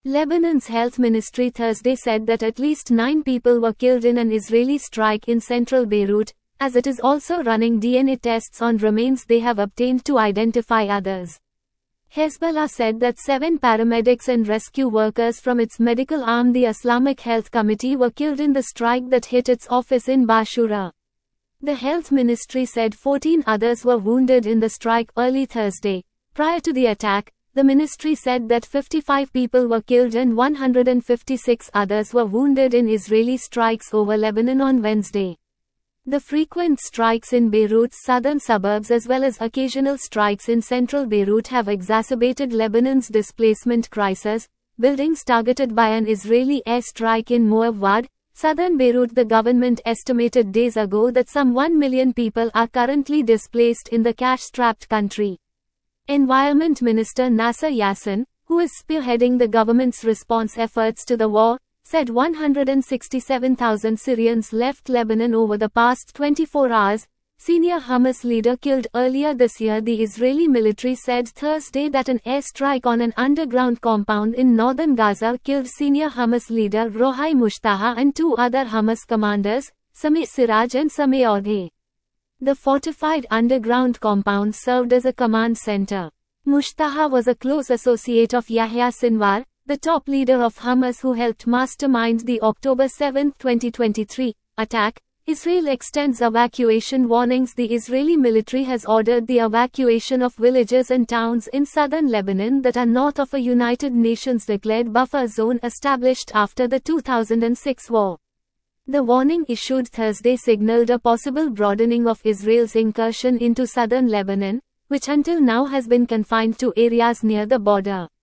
Lebanon's health ministry Thursday said that at least 9 people were killed in an Israeli strike in central Beirut, as it is also running DNA tests on remains they have obtained to identify others. Hezbollah said that 7 paramedics and rescue workers from its medical arm, the Islamic Health Committee, were killed in the strike that hit its office in Bashura. The health ministry said 14 others were wounded in the strike early Thursday. Prior to the attack, the ministry said that 55 people were killed and 156 others were wounded in Israeli strikes over Lebanon on Wednesday. The frequent strikes in Beirut's southern suburbs as well as occasional strikes in central Beirut have exacerbated Lebanon's displacement crisis. Buildings targeted by an Israeli airstrike in Moab Wad, southern Beirut. The government estimated days ago that some 1 million people are currently displaced in the cash-strapped country. Environment Minister Nasser Yassin, who is spearheading the government's response efforts to the war, said 167,000 Syrians left Lebanon over the past 24 hours. Senior Hamas leader killed earlier this year. The Israeli military said Thursday that an airstrike on an underground compound in northern Gaza killed senior Hamas leader Rohai Mushtaha and 2 other Hamas commanders, Sami Siraj and Sami Odeh. The fortified underground compound served as a command center. Mushtaha was a close associate of Yahya Sinwar, the top leader of Hamas who helped mastermind the October 7, 2023, attack. Israel extends evacuation warnings. The Israeli military has ordered the evacuation of villages and towns in southern Lebanon that are north of a United Nations declared buffer zone established after the 2006 war. The warning issued Thursday signaled a possible broadening of Israel's incursion into southern Lebanon, which until now has been confined to areas near the border.